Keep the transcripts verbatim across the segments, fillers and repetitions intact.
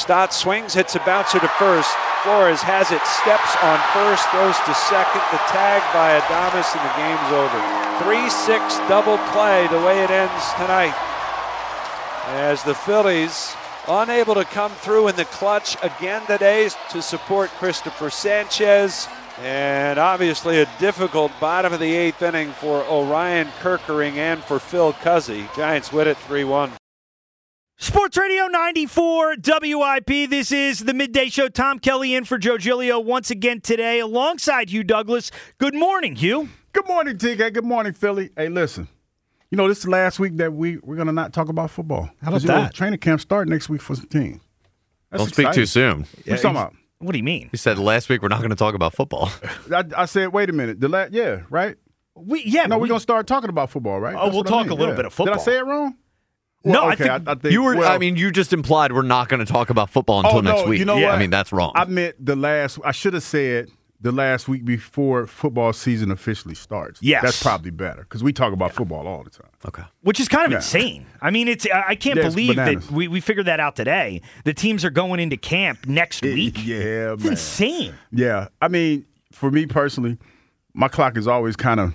Stott swings, hits a bouncer to first. Flores has it, steps on first, throws to second. The tag by Adames, and the game's over. three six double play the way it ends tonight. As the Phillies unable to come through in the clutch again today to support Christopher Sanchez. And obviously a difficult bottom of the eighth inning for Orion Kerkering and for Phil Cuzzy. Giants win it three one. Sports Radio ninety-four W I P. This is the Midday Show. Tom Kelly in for Joe Giglio once again today alongside Hugh Douglas. Good morning, Hugh. Good morning, T K. Good morning, Philly. Hey, listen. You know, this is the last week that we, we're going to not talk about football. How about you that? Know, training camp start next week for some teams. Don't speak exciting. too soon. What are you talking about? What do you mean? You said last week we're not going to talk about football. I, I said, wait a minute. The la- yeah, right? We, yeah, no, we, we're going to start talking about football, right? Oh, That's we'll what talk I mean. a little yeah. bit of football. Did I say it wrong? No, well, I okay, think, I, I think you were. well, I mean, you just implied we're not going to talk about football until oh, next no, week. You know yeah. what? I mean, that's wrong. I meant the last. I should have said the last week before football season officially starts. Yes. That's probably better because we talk about football all the time. Okay. Which is kind of Yeah. insane. I mean, it's I can't Yeah, it's believe bananas. that we, we figured that out today. The teams are going into camp next week. Yeah, It's man. insane. Yeah. I mean, for me personally, my clock is always kind of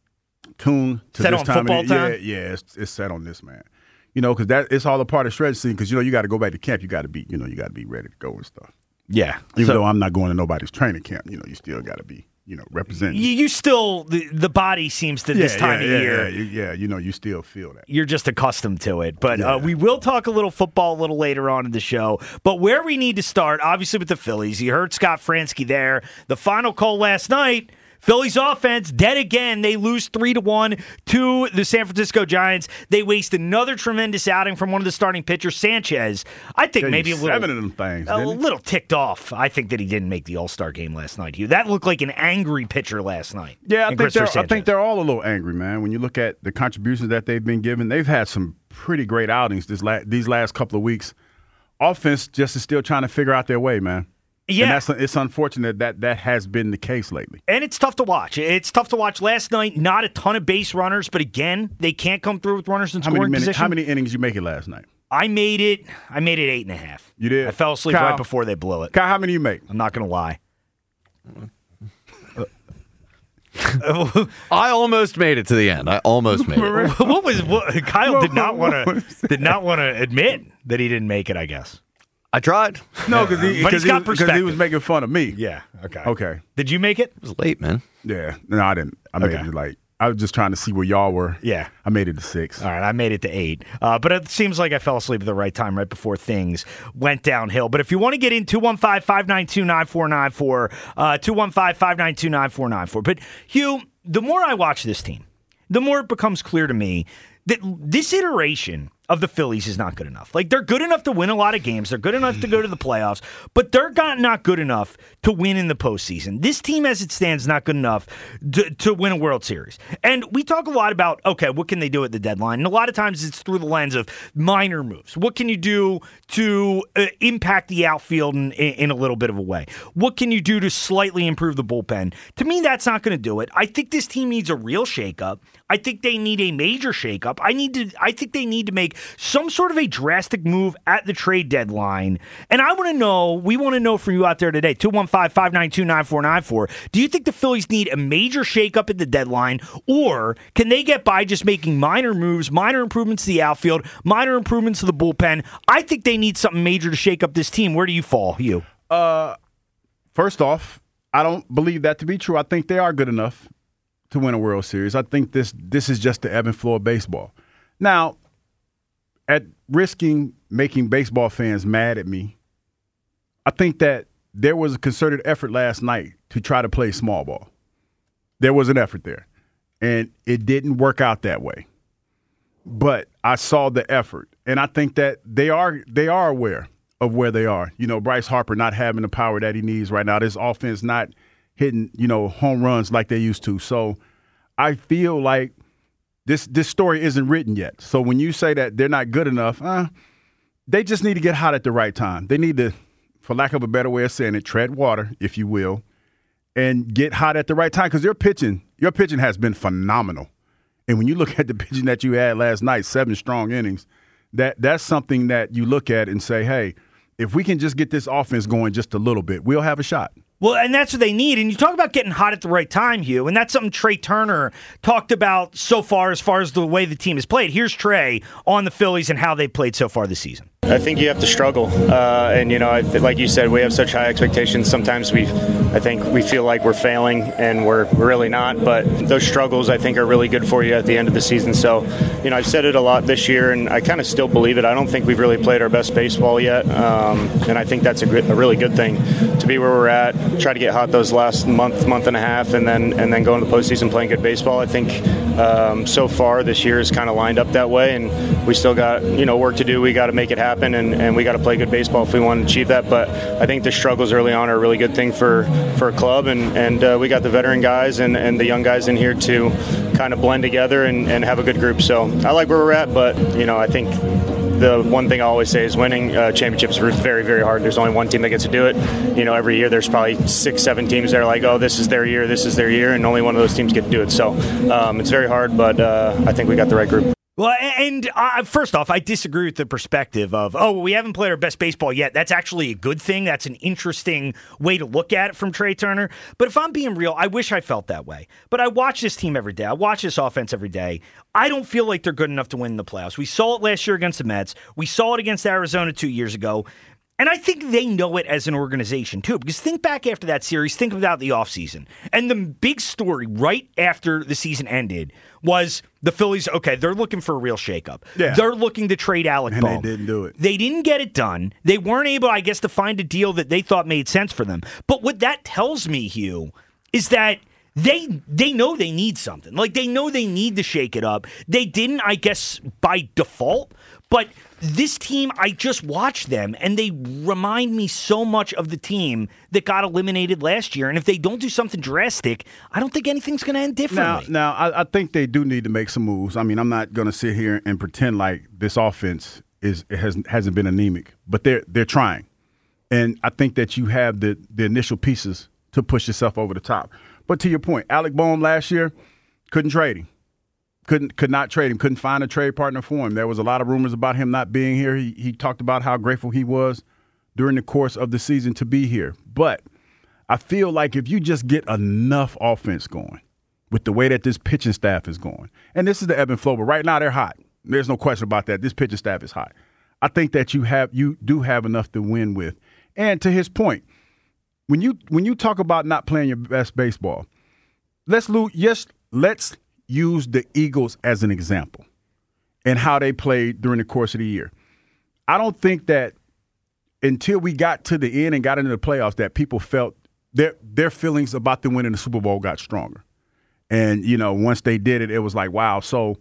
tuned to Set this on time. of football the- time? Yeah, yeah, it's, it's set on this, man. You know, because that it's all a part of stretch season. Because you know you got to go back to camp. You got to be, you know, you got to be ready to go and stuff. Yeah. Even So- though I'm not going to nobody's training camp, you know, you still got to be, you know, representing. You, you still the, the body seems to this yeah, time yeah, of yeah, year. Yeah, yeah, you know, you still feel that. You're just accustomed to it. But Yeah. uh, we will talk a little football a little later on in the show. But where we need to start, obviously with the Phillies. You heard Scott Fransky there. The final call last night, Phillies offense dead again. They lose three to one to the San Francisco Giants. They waste another tremendous outing from one of the starting pitchers, Sanchez. I think Gave maybe a you little seven of them things. a didn't he? little ticked off. I think that he didn't make the All-Star game last night, Hugh. That looked like an angry pitcher last night. Yeah, I in think, Christopher they're, I Sanchez. think they're all a little angry, man. When you look at the contributions that they've been given, they've had some pretty great outings this la- these last couple of weeks. Offense just is still trying to figure out their way, man. Yeah. And that's, it's unfortunate that that has been the case lately. And it's tough to watch. It's tough to watch. Last night, not a ton of base runners, but again, they can't come through with runners in How many, scoring minutes, position. how many innings you make it last night? I made it. I made it eight and a half. You did? I fell asleep Kyle- right before they blew it. Kyle, how many you make? I'm not going to lie. I almost made it to the end. I almost made it. what was what, Kyle did not want to did not want to admit that he didn't make it. I guess. I tried. No, because he, But he's 'cause he, got was- 'cause he perspective. was making fun of me. Yeah. Okay. Okay. Did you make it? It was late, man. Yeah. No, I didn't. I made Okay. it like, I was just trying to see where y'all were. Yeah. I made it to six. All right, I made it to eight. Uh, but it seems like I fell asleep at the right time, right before things went downhill. But if you want to get in, two one five, five nine two, nine four nine four, uh, two one five, five nine two, nine four nine four. But, Hugh, the more I watch this team, the more it becomes clear to me that this iteration of the Phillies is not good enough. Like, they're good enough to win a lot of games. They're good enough to go to the playoffs, but they're not, not good enough to win in the postseason. This team, as it stands, is not good enough to, to win a World Series. And we talk a lot about, okay, what can they do at the deadline? And a lot of times it's through the lens of minor moves. What can you do to uh, impact the outfield in, in a little bit of a way? What can you do to slightly improve the bullpen? To me, that's not going to do it. I think this team needs a real shakeup. I think they need a major shakeup. I need to. I think they need to make some sort of a drastic move at the trade deadline. And I want to know, we want to know from you out there today, two one five, five nine two, nine four nine four, do you think the Phillies need a major shakeup at the deadline, or can they get by just making minor moves, minor improvements to the outfield, minor improvements to the bullpen? I think they need something major to shake up this team. Where do you fall, Hugh? Uh, first off, I don't believe that to be true. I think they are good enough to win a World Series. I think this this is just the ebb and flow of baseball. Now, at risking making baseball fans mad at me, I think that there was a concerted effort last night to try to play small ball. There was an effort there, and it didn't work out that way. But I saw the effort, and I think that they are they are aware of where they are. You know, Bryce Harper not having the power that he needs right now. This offense not hitting, you know, home runs like they used to. So I feel like this this story isn't written yet. So when you say that they're not good enough, uh, they just need to get hot at the right time. They need to, for lack of a better way of saying it, tread water, if you will, and get hot at the right time, because their pitching, your pitching has been phenomenal. And when you look at the pitching that you had last night, seven strong innings, that that's something that you look at and say, hey, if we can just get this offense going just a little bit, we'll have a shot. Well, and that's what they need. And you talk about getting hot at the right time, Hugh, and that's something Trey Turner talked about so far as far as the way the team has played. Here's Trey on the Phillies and how they played so far this season. I think you have to struggle. Uh, and, you know, I, like you said, we have such high expectations. Sometimes we, I think we feel like we're failing and we're really not. But those struggles, I think, are really good for you at the end of the season. So, you know, I've said it a lot this year, and I kind of still believe it. I don't think we've really played our best baseball yet. Um, and I think that's a, good, a really good thing to be where we're at, try to get hot those last month, month and a half, and then and then go into the postseason playing good baseball. I think um, so far this year is kind of lined up that way, and we still got, you know, work to do. We got to make it happen. And, and we got to play good baseball if we want to achieve that. But I think the struggles early on are a really good thing for, for a club, and, and uh, we got the veteran guys and, and the young guys in here to kind of blend together and, and have a good group. So I like where we're at, but, you know, I think the one thing I always say is winning uh, championships is very, very hard. There's only one team that gets to do it. You know, every year there's probably six, seven teams that are like, oh, this is their year, this is their year, and only one of those teams get to do it. So um, it's very hard, but uh, I think we got the right group. Well, and uh, first off, I disagree with the perspective of, oh, well, we haven't played our best baseball yet. That's actually a good thing. That's an interesting way to look at it from Trey Turner. But if I'm being real, I wish I felt that way. But I watch this team every day. I watch this offense every day. I don't feel like they're good enough to win the playoffs. We saw it last year against the Mets. We saw it against Arizona two years ago. And I think they know it as an organization, too, because think back after that series, think about the offseason. And the big story right after the season ended was the Phillies, okay, they're looking for a real shakeup. Yeah. They're looking to trade Alec And Bohm. they didn't do it. They didn't get it done. They weren't able, I guess, to find a deal that they thought made sense for them. But what that tells me, Hugh, is that They they know they need something. Like, they know they need to shake it up. They didn't, I guess, by default. But this team, I just watched them, and they remind me so much of the team that got eliminated last year. And if they don't do something drastic, I don't think anything's going to end differently. Now, now I, I think they do need to make some moves. I mean, I'm not going to sit here and pretend like this offense is it has, hasn't been anemic. But they're, they're trying. And I think that you have the, the initial pieces to push yourself over the top. But to your point, Alec Bohm last year couldn't trade him. Couldn't could not trade him. Couldn't find a trade partner for him. There was a lot of rumors about him not being here. He he talked about how grateful he was during the course of the season to be here. But I feel like if you just get enough offense going with the way that this pitching staff is going, and this is the ebb and flow, but right now they're hot. There's no question about that. This pitching staff is hot. I think that you have you do have enough to win with. And to his point, when you when you talk about not playing your best baseball, let's lo- yes, let's use the Eagles as an example and how they played during the course of the year. I don't think that until we got to the end and got into the playoffs that people felt their their feelings about them winning the Super Bowl got stronger. And, you know, once they did it, it was like, wow. So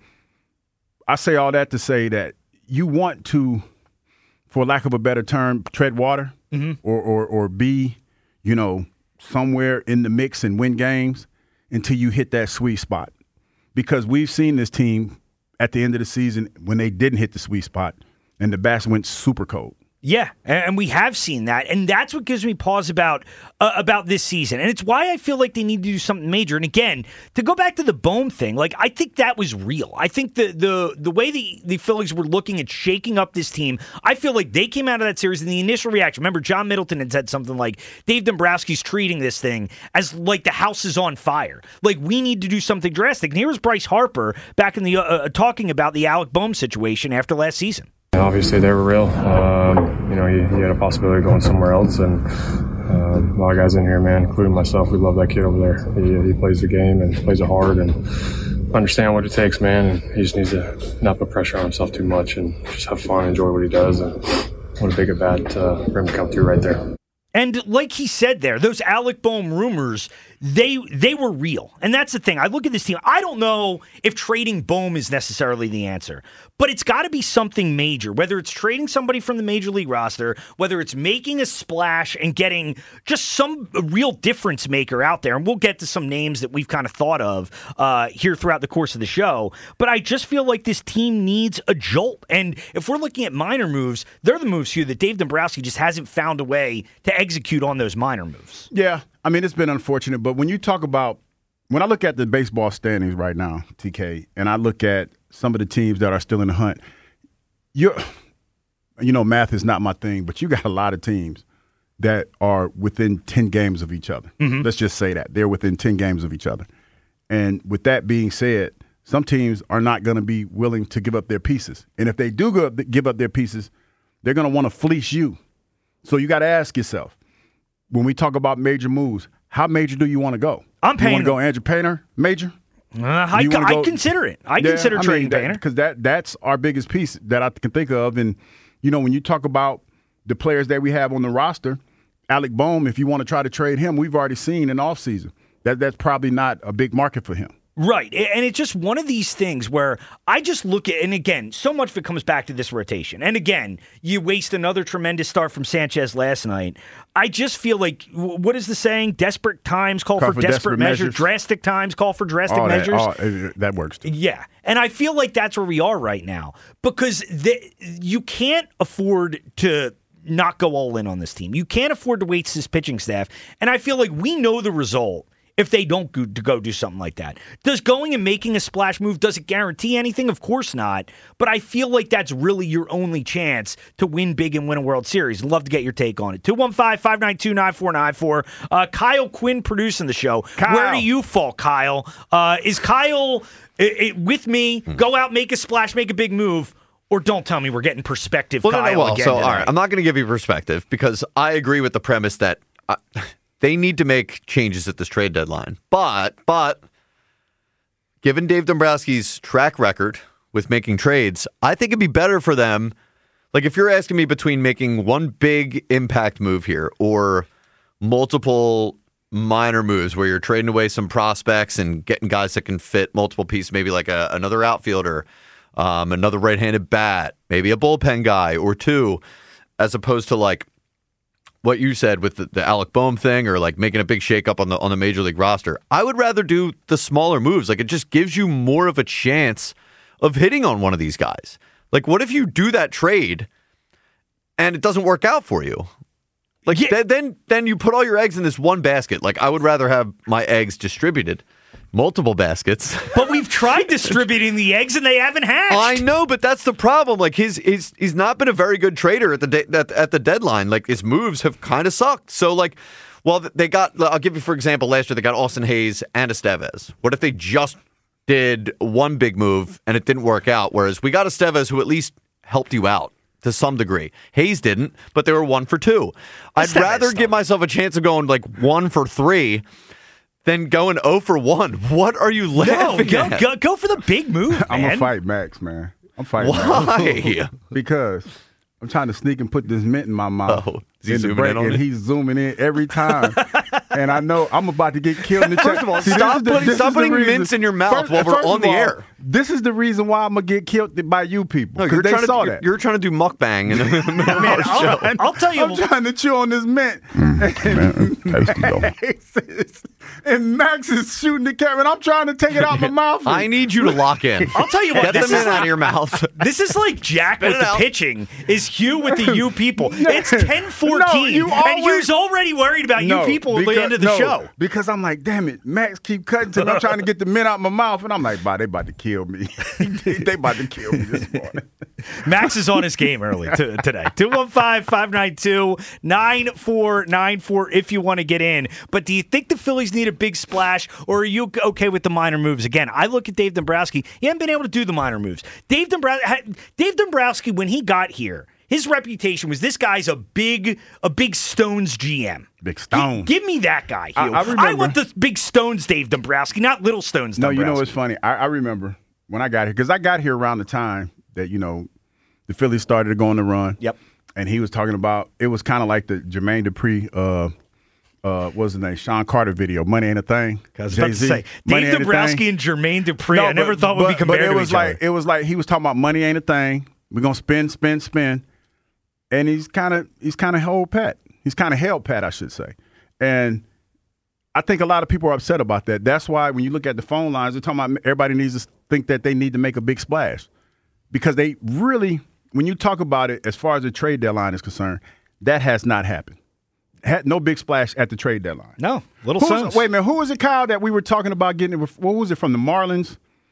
I say all that to say that you want to, for lack of a better term, tread water mm-hmm. or, or or be, you know, somewhere in the mix and win games until you hit that sweet spot. Because we've seen this team at the end of the season when they didn't hit the sweet spot and the bats went super cold. Yeah, and we have seen that, and that's what gives me pause about uh, about this season, and it's why I feel like they need to do something major. And again, to go back to the Bohm thing, like I think that was real. I think the the the way the the Phillies were looking at shaking up this team, I feel like they came out of that series and the initial reaction. Remember, John Middleton had said something like, "Dave Dombrowski's treating this thing as like the house is on fire. Like we need to do something drastic." And here was Bryce Harper back in the uh, talking about the Alec Bohm situation after last season. Obviously, they were real. Um, you know, he, he had a possibility of going somewhere else, and uh, a lot of guys in here, man, including myself, we love that kid over there. He, he plays the game and plays it hard and understand what it takes, man. And he just needs to not put pressure on himself too much and just have fun, enjoy what he does, and what a big at bat uh, for him to come through right there. And like he said there, those Alec Bohm rumors, they they were real. And that's the thing. I look at this team. I don't know if trading Bohm is necessarily the answer, but it's got to be something major, whether it's trading somebody from the major league roster, whether it's making a splash and getting just some real difference maker out there. And we'll get to some names that we've kind of thought of uh, here throughout the course of the show. But I just feel like this team needs a jolt. And if we're looking at minor moves, they're the moves here that Dave Dombrowski just hasn't found a way to execute on those minor moves. Yeah, I mean, it's been unfortunate, but when you talk about, when I look at the baseball standings right now, T K, and I look at some of the teams that are still in the hunt, you're, you know, math is not my thing, but you got a lot of teams that are within ten games of each other. Mm-hmm. Let's just say that. They're within ten games of each other. And with that being said, some teams are not going to be willing to give up their pieces. And if they do go up, give up their pieces, they're going to want to fleece you. So you got to ask yourself, when we talk about major moves, how major do you want to go? I'm paying. You want to go Andrew Painter, major? Uh, I, go, I consider it. I yeah, consider I trading mean, Painter. Because that, that's our biggest piece that I can think of. And, you know, when you talk about the players that we have on the roster, Alec Bohm, if you want to try to trade him, we've already seen in offseason that that's probably not a big market for him. Right. And it's just one of these things where I just look at, and again, so much of it comes back to this rotation. And again, you waste another tremendous start from Sanchez last night. I just feel like, what is the saying? Desperate times call, call for, for desperate, desperate measures. measures. Drastic times call for drastic all measures. That, all, that works too. Yeah. And I feel like that's where we are right now because the, you can't afford to not go all in on this team. You can't afford to waste this pitching staff. And I feel like we know the result if they don't go, to go do something like that. Does going and making a splash move, does it guarantee anything? Of course not. But I feel like that's really your only chance to win big and win a World Series. Love to get your take on it. two one five, five nine two, nine four nine four. Uh, Kyle Quinn producing the show. Kyle. Where do you fall, Kyle? Uh, is Kyle it, it, with me, hmm. go out, make a splash, make a big move, or don't tell me we're getting perspective, well, Kyle, no, no, well, again so, today. all right, I'm not going to give you perspective because I agree with the premise that I, they need to make changes at this trade deadline. But, but, given Dave Dombrowski's track record with making trades, I think it'd be better for them. Like, if you're asking me between making one big impact move here or multiple minor moves where you're trading away some prospects and getting guys that can fit multiple pieces, maybe like a, another outfielder, um, another right-handed bat, maybe a bullpen guy or two, as opposed to like what you said with the, the Alec Bohm thing or like making a big shakeup on the on the major league roster. I would rather do the smaller moves. Like it just gives you more of a chance of hitting on one of these guys. Like what if you do that trade and it doesn't work out for you? Like yeah. th- then then you put all your eggs in this one basket. Like I would rather have my eggs distributed. Multiple baskets. But we've tried distributing the eggs and they haven't hatched. I know, but that's the problem. Like his, his he's not been a very good trader at the de- at, at the deadline. Like his moves have kind of sucked. So like, well, they got. I'll give you for example. Last year they got Austin Hayes and Estevez. What if they just did one big move and it didn't work out? Whereas we got Estevez who at least helped you out to some degree. Hayes didn't, but they were one for two. I'd Estevez rather stuff. give myself a chance of going like one for three. Then going oh for one. What are you laughing no, go, at? Go, go for the big move, man. I'm going to fight Max, man. I'm fighting Why? Max. Because I'm trying to sneak and put this mint in my mouth. Oh, is he in the zooming break, in on and it? he's zooming in every time. And I know I'm about to get killed in the chat. First of all, See, stop the, putting, stop putting mints in your mouth first, while we're first on the all, air. This is the reason why I'm going to get killed by you people. No, Because you're they trying saw to, that. You're, you're trying to do mukbang in the middle of Man, the I'll, show. I'll tell you. I'm trying to chew on this mint. Mm, and Max is shooting the camera, and I'm trying to take it out my mouth. I need you to lock in. I'll tell you what. Get the This mint is out like, of your mouth. This is like Jack with it the out. pitching. Is Hugh with the you people? It's ten fourteen, No, you and always- Hugh's already worried about No, you people at because- the end of the no, show. Because I'm like, damn it, Max keep cutting to me. I'm trying to get the mint out my mouth, and I'm like, bah, they about to kill me. they about to kill me this morning. Max is on his game early t- today. two one five, five nine two, nine four nine four if you want to get in. But do you think the Phillies need a big splash, or are you okay with the minor moves? Again, I look at Dave Dombrowski. He hasn't been able to do the minor moves. Dave Dombrowski, Dave Dombrowski, when he got here, his reputation was this guy's a big, a big Stones G M. Big Stone. G- give me that guy, Hugh. I, I, remember, I want the big Stones Dave Dombrowski, not little Stones No, Dombrowski. you know what's funny? I, I remember when I got here, because I got here around the time that, you know, the Phillies started to go on the run. Yep. And he was talking about, it was kind of like the Jermaine Dupri, uh, uh, what was his name? Sean Carter video, Money Ain't a Thing. I was about to say, Dave Dombrowski and Jermaine Dupri, no, I never but, thought would but, be compared but it to was each like, other. It was like he was talking about money ain't a thing. We're going to spend, spend, spend. And he's kind of he's kind of held pat. He's kind of held pat, I should say. And I think a lot of people are upset about that. That's why when you look at the phone lines, they're talking about everybody needs to think that they need to make a big splash. Because they really, when you talk about it, as far as the trade deadline is concerned, that has not happened. Had no big splash at the trade deadline. No, little Who's, Stones. Wait a minute, who was it, Kyle, that we were talking about getting? What was it from the Marlins?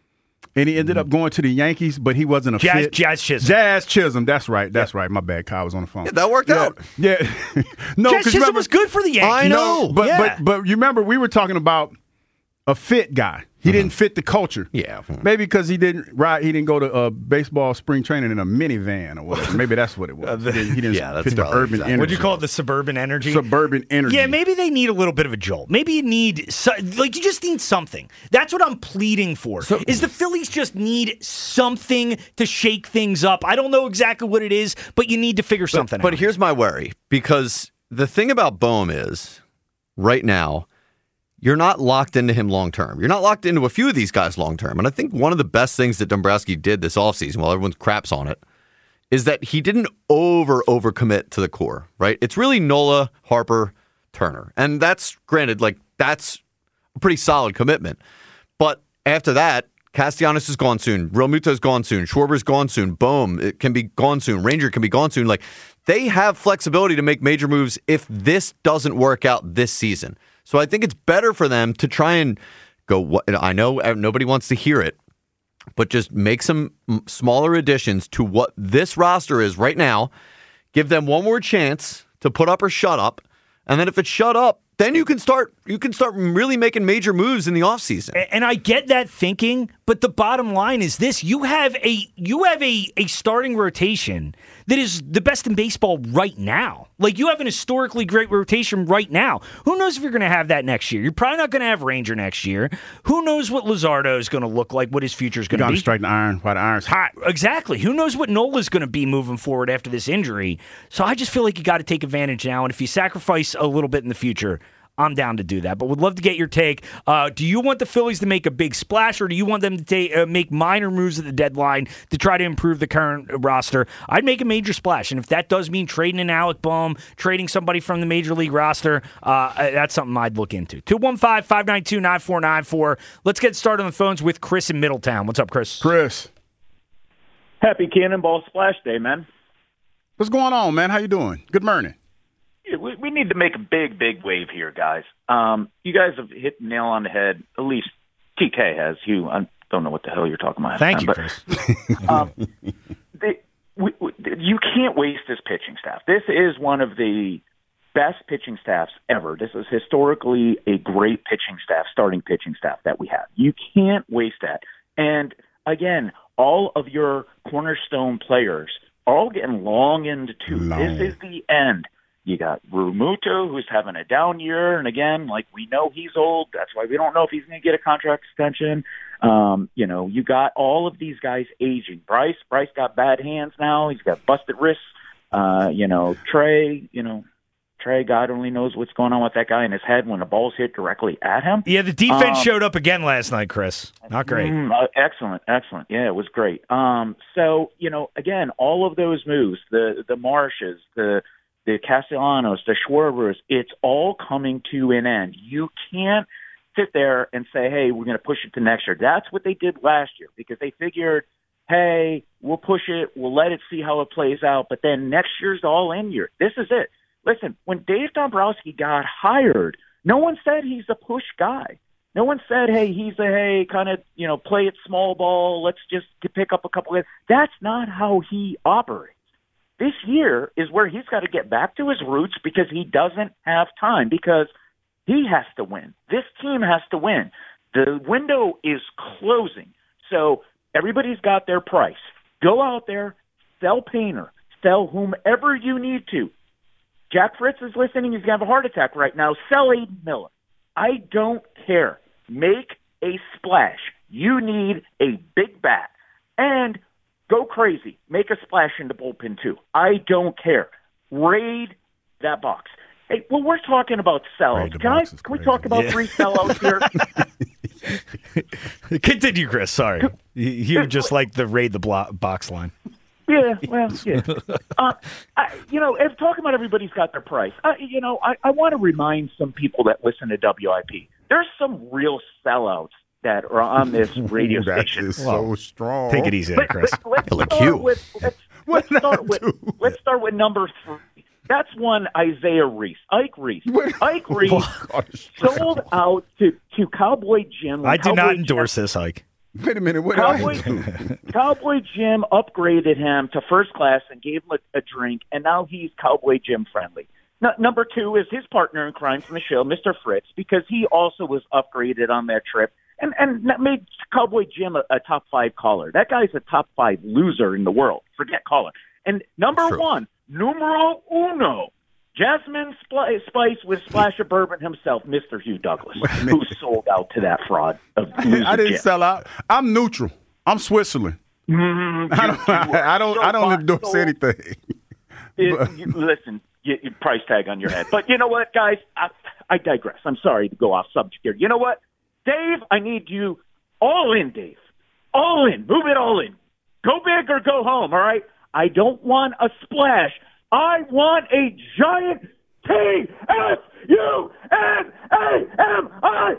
And he ended up going to the Yankees, but he wasn't a Jazz, fit. Jazz Chisholm. Jazz Chisholm. That's right. That's yeah. right. My bad. Kyle was on the phone. Yeah, that worked yeah. out. Yeah. no, Jazz Chisholm remember, was good for the Yankees. I know. No, but, yeah. but but you remember we were talking about a fit guy. He mm-hmm. didn't fit the culture. Yeah. Maybe because he didn't ride. He didn't go to uh, baseball spring training in a minivan or whatever. Maybe that's what it was. He didn't, he didn't yeah, that's fit the urban exactly. energy. What'd you call it? The suburban energy? Suburban energy. Yeah, maybe they need a little bit of a jolt. Maybe you need, like, you just need something. That's what I'm pleading for, so, is the Phillies just need something to shake things up. I don't know exactly what it is, but you need to figure but, something but out. But here's my worry, because the thing about Bohm is, right now, you're not locked into him long term. You're not locked into a few of these guys long term. And I think one of the best things that Dombrowski did this offseason, while everyone craps on it, is that he didn't over overcommit to the core, right? It's really Nola, Harper, Turner. And that's, granted, like, that's a pretty solid commitment. But after that, Castellanos is gone soon. Realmuto's gone soon. Schwarber's gone soon. Bohm, it can be gone soon. Ranger can be gone soon. Like, they have flexibility to make major moves if this doesn't work out this season. So I think it's better for them to try and go, I know nobody wants to hear it, but just make some smaller additions to what this roster is right now. Give them one more chance to put up or shut up. And then if it's shut up, then you can start you can start really making major moves in the offseason. And I get that thinking, but the bottom line is this. You have a you have a, a starting rotation that is the best in baseball right now. Like, you have an historically great rotation right now. Who knows if you're going to have that next year? You're probably not going to have Ranger next year. Who knows what Luzardo is going to look like, what his future is going to be. You got to strike the iron while the iron's hot. Exactly. Who knows what Nola's going to be moving forward after this injury. So I just feel like you got to take advantage now. And if you sacrifice a little bit in the future, I'm down to do that, but would love to get your take. Uh, do you want the Phillies to make a big splash, or do you want them to take, uh, make minor moves at the deadline to try to improve the current roster? I'd make a major splash, and if that does mean trading an Alec Bohm, trading somebody from the Major League roster, uh, that's something I'd look into. two one five, five nine two, nine four nine four. Let's get started on the phones with Chris in Middletown. What's up, Chris? Chris. Happy Cannonball Splash Day, man. What's going on, man? How you doing? Good morning. We, we need to make a big, big wave here, guys. Um, you guys have hit the nail on the head. At least T K has. You, I don't know what the hell you're talking about. Thank you, but, Chris. um, they, we, we, you can't waste this pitching staff. This is one of the best pitching staffs ever. This is historically a great pitching staff, starting pitching staff that we have. You can't waste that. And, again, all of your cornerstone players are all getting long in the tooth. Long. This is the end. You got Realmuto, who's having a down year, and again, like, we know he's old. That's why we don't know if he's going to get a contract extension. Um, you know, you got all of these guys aging. Bryce, Bryce got bad hands now. He's got busted wrists. Uh, you know, Trey, you know, Trey, God only knows what's going on with that guy in his head when the ball's hit directly at him. Yeah, the defense um, showed up again last night, Chris. Not great. Mm, uh, excellent, excellent. Yeah, it was great. Um, so, you know, again, all of those moves, the the Marshes, the the Castellanos, the Schwarbers, it's all coming to an end. You can't sit there and say, hey, we're going to push it to next year. That's what they did last year because they figured, hey, we'll push it, we'll let it see how it plays out, but then next year's all in year. This is it. Listen, when Dave Dombrowski got hired, no one said he's a push guy. No one said, hey, he's a, hey, kind of, you know, play it small ball, let's just pick up a couple of – that's not how he operates. This year is where he's got to get back to his roots because he doesn't have time because he has to win. This team has to win. The window is closing. So everybody's got their price. Go out there, sell Painter, sell whomever you need to. Jack Fritz is listening. He's going to have a heart attack right now. Sell Aiden Miller. I don't care. Make a splash. You need a big bat. And go crazy. Make a splash in the bullpen, too. I don't care. Raid that box. Hey, well, we're talking about sellouts. Can, I, can we talk about yeah. three sellouts here? Continue, Chris. Sorry. You, you just like the raid the blo- box line. Yeah, well, yeah. Uh, I, you know, if talking about everybody's got their price, I, you know, I, I want to remind some people that listen to W I P. There's some real sellouts that are on this radio station. That is so well, strong. Take it easy, there, Chris. Let, let's, start with, let's, let's, start with, let's start with number three. That's one Isaiah Reese. Ike Reese. Ike Reese sold out to, to Cowboy Jim. I do Cowboy not endorse Jim. this, Ike. Wait a minute. What Cowboy, did I do? Cowboy Jim upgraded him to first class and gave him a, a drink, and now he's Cowboy Jim friendly. No, number two is his partner in crime from the show, Mister Fritz, because he also was upgraded on that trip and, and made Cowboy Jim a, a top five caller. That guy's a top five loser in the world. Forget caller. And number True. one, numero uno, Jasmine Spl- Spice with Splash of Bourbon himself, Mister Hugh Douglas, who sold out to that fraud of loser I didn't Jim. sell out. I'm neutral. I'm Switzerland. Mm, I don't. I, I don't. so I don't bought- endorse so- anything. It, you, listen, you, you price tag on your head. But you know what, guys? I, I digress. I'm sorry to go off subject here. You know what? Dave, I need you all in, Dave. All in. Move it all in. Go big or go home, all right? I don't want a splash. I want a giant T S U N A M I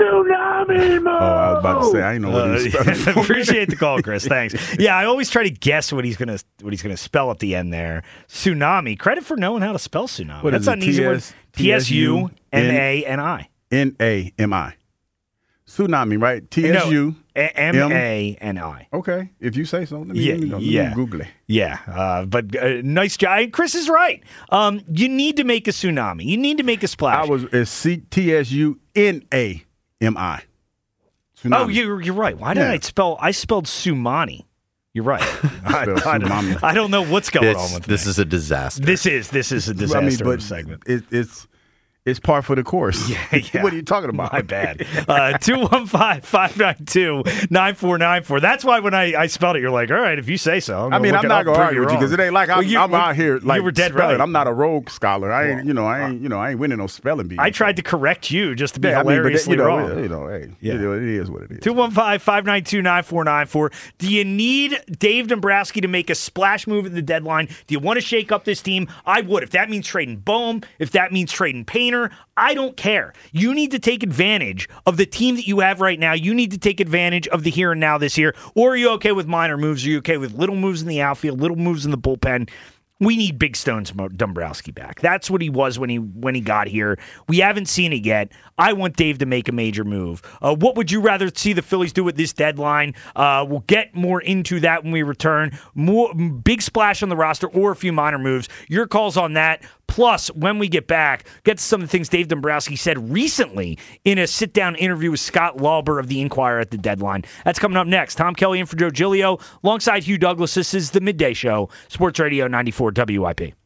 tsunami move. Oh, I was about to say I ain't know what he was spelling. Uh, appreciate the call, Chris. Thanks. Yeah, I always try to guess what he's gonna what he's gonna spell at the end there. Tsunami. Credit for knowing how to spell tsunami. What That's is not it? an easy word. T S T S U M A N I. N A M I. Tsunami, right? T S U M A N I. Okay, if you say so. Let me, Yeah, let me, go. Let me yeah. Google it. Yeah, uh, but uh, nice job. Chris is right. Um, you need to make a tsunami. You need to make a splash. I was it's C T S U N A M I. Tsunami. Oh, you're, you're right. Why did Yeah. I spell? I spelled Sumani. You're right. I, Spelled I don't, tsunami. I don't know what's going This, on with this me. is a disaster. This is this is a disaster I mean, but segment. It, it's it's par for the course. Yeah, yeah. What are you talking about? My bad. Uh, two one five, five nine two, nine four nine four. That's why when I, I spelled it, you're like, all right, if you say so. I'm I mean, look I'm it not up gonna and prove argue with you wrong. because it ain't like I'm, Well, you- I'm out here like you were dead spelling. right. I'm not a rogue scholar. I ain't, you know, I ain't, you know, I ain't winning no spelling bees. I tried to correct you just to be Yeah, I mean, but hilariously you know, wrong. you know, hey, Yeah. you know, it is what it is. two one five, five nine two, nine four nine four. Do you need Dave Dombrowski to make a splash move at the deadline? Do you want to shake up this team? I would. If that means trading Bohm, if that means trading Painter, I don't care. You need to take advantage of the team that you have right now. You need to take advantage of the here and now this year. Or are you okay with minor moves? Are you okay with little moves in the outfield, little moves in the bullpen? We need Big Stones Dombrowski back. That's what he was when he when he got here. We haven't seen it yet. I want Dave to make a major move. Uh, what would you rather see the Phillies do at this deadline? Uh, we'll get more into that when we return. More big splash on the roster or a few minor moves. Your calls on that. Plus, when we get back, get to some of the things Dave Dombrowski said recently in a sit-down interview with Scott Lauber of the Inquirer at the deadline. That's coming up next. Tom Kelly in for Joe Giglio, alongside Hugh Douglas. This is the Midday Show, Sports Radio ninety-four W I P.